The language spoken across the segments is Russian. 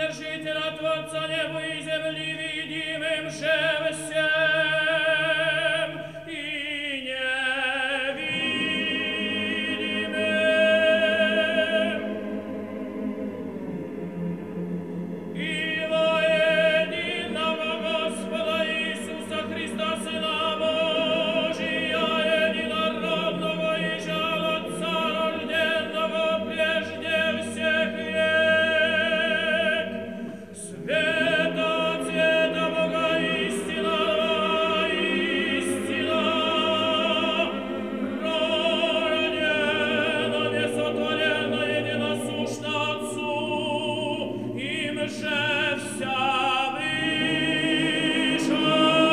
Вседержителя Творца неба и земли, видимым же всем и невидимым. И во единого Господа Иисуса Христа, Сына Божия, единородного и же от Отца рожденного прежде всех век, света от света Бога истина, рождена, несотворена, единосущна Отцу, им же вся выше.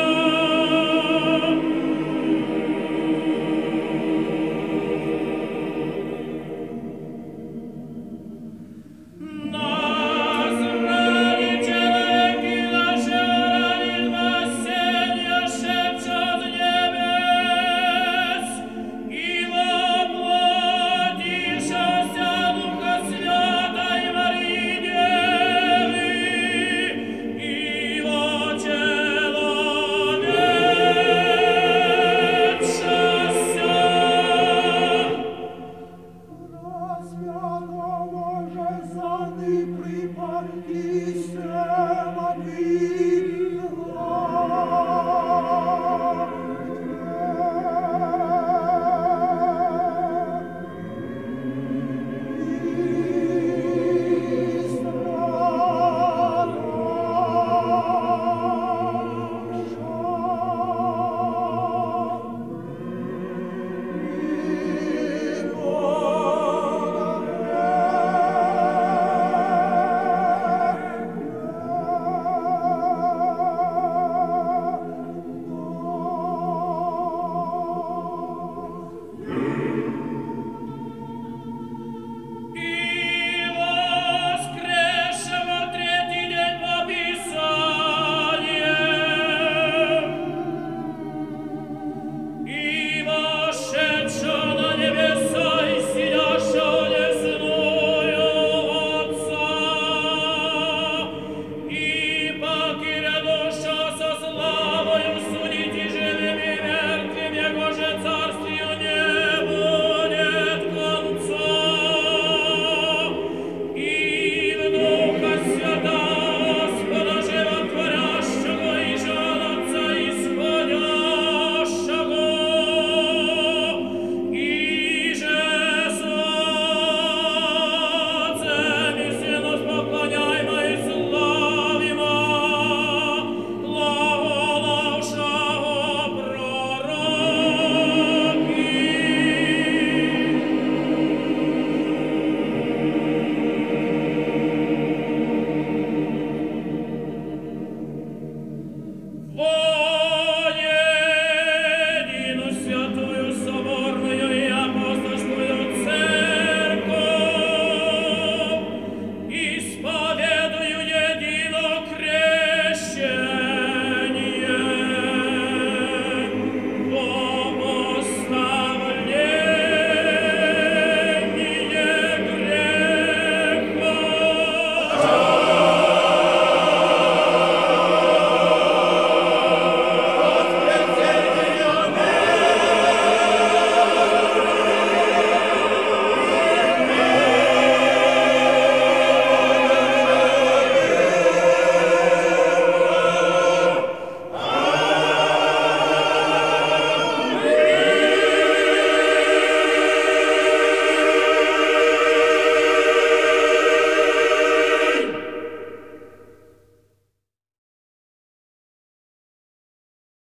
Назрали человеки наши ради спасения, шепчут с небес, и воплотившегося Духа Святой Марии Девы, и вочеловечшася. Распятого же сады припарки